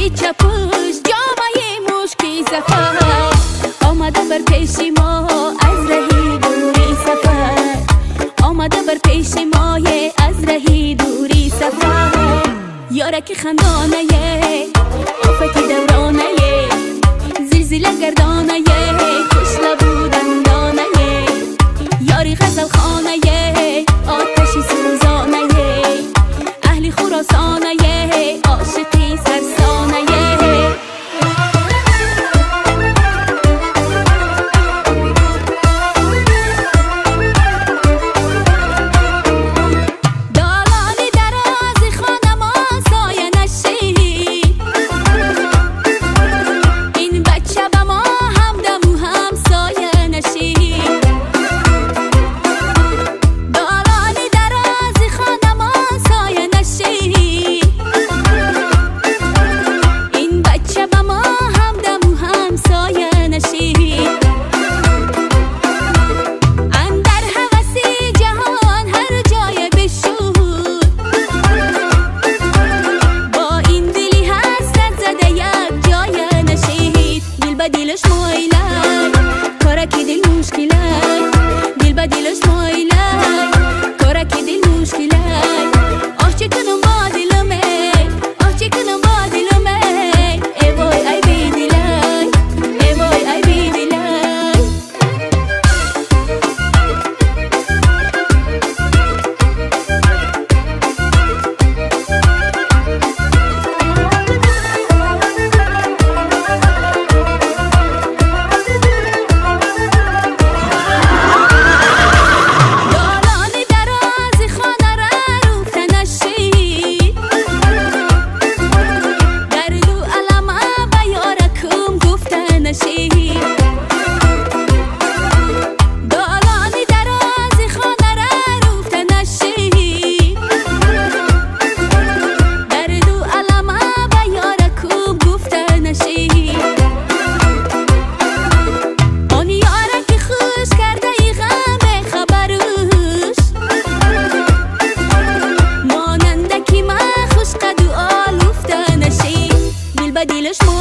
چپوش جامعه مشکی سفر آمده بر پیش ما از رهی دوری سفر آمده بر پیش ما از رهی دوری سفر یارک خندانه آفتی دورانه زلزله گردانه خوش لبو دندانه یاری غزل خانه آتشی سوزانه اهلی خراسانه عاشقی سرسانه دلش مایلای کارکی دل مشکلای دل با دلش مایلای کارکی دل مشکلای آه چه کنم با دلمه آه چه کنم با دلمه ای وای ای بی دلای ای وای ای بی دلای دلش